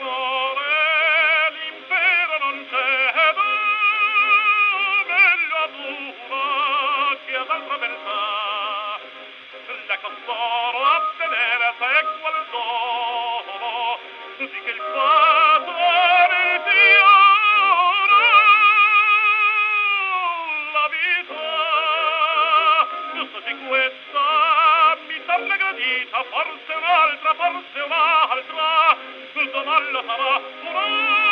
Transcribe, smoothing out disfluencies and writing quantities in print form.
cuore l'impero non cede, meglio azzurro che ad altra verità. La costoro a tenere se qual dono, di che il padre il fiore, la vita, giusto di questa mi torna gradita, forse un'altra, donarla sarà una